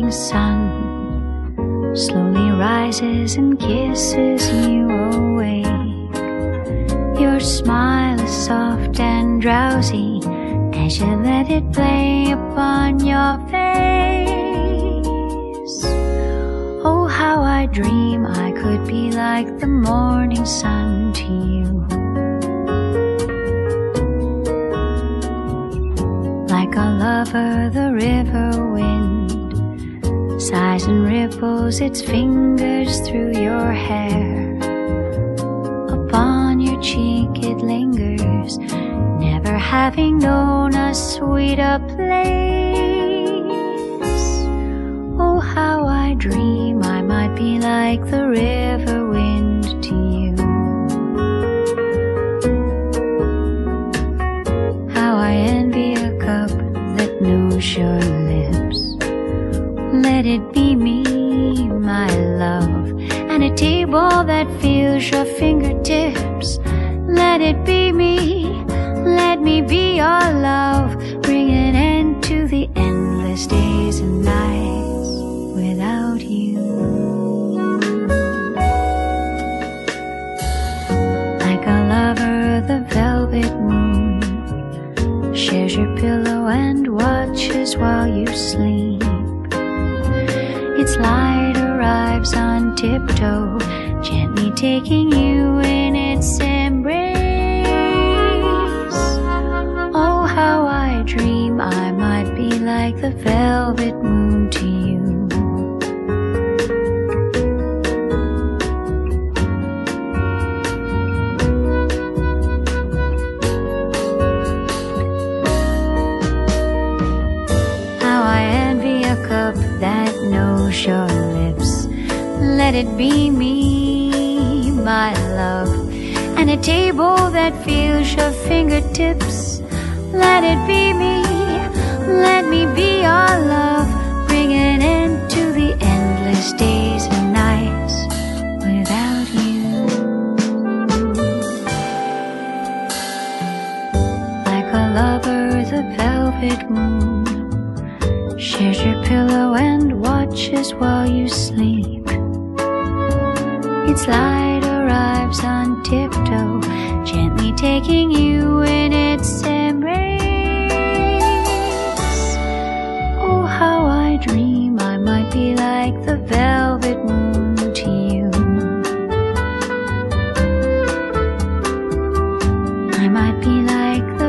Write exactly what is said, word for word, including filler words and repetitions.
morning sun slowly rises and kisses you awake. Your smile is soft and drowsy as you let it play upon your face. Oh, how I dream I could be like the morning sun to you, like a lover the river wind sighs and ripples its fingers through your hair. Upon your cheek it lingers, never having known a sweeter place. Oh, how I dream I might be like the river wind to you. How I envy a cup that knows your lips. Let it be me, my love, and a table that feels your fingertips. Let it be me, let me be your love. Bring an end to the endless days and nights without you. Like a lover, the velvet moon shares your pillow and watches while you sleep. Its light arrives on tiptoe, gently taking you in its embrace. Oh, how I dream I might be like the velvet moon to you. How I envy a cup that knows your lips. Let it be me, my love, and a table that feels your fingertips. Let it be me, let me be your love. Bring an end to the endless days and nights without you. Like a lover, the velvet moon shares your pillow and watches while you sleep. Its light arrives on tiptoe, gently taking you in its embrace. Oh, how I dream I might be like the velvet moon to you. I might be like the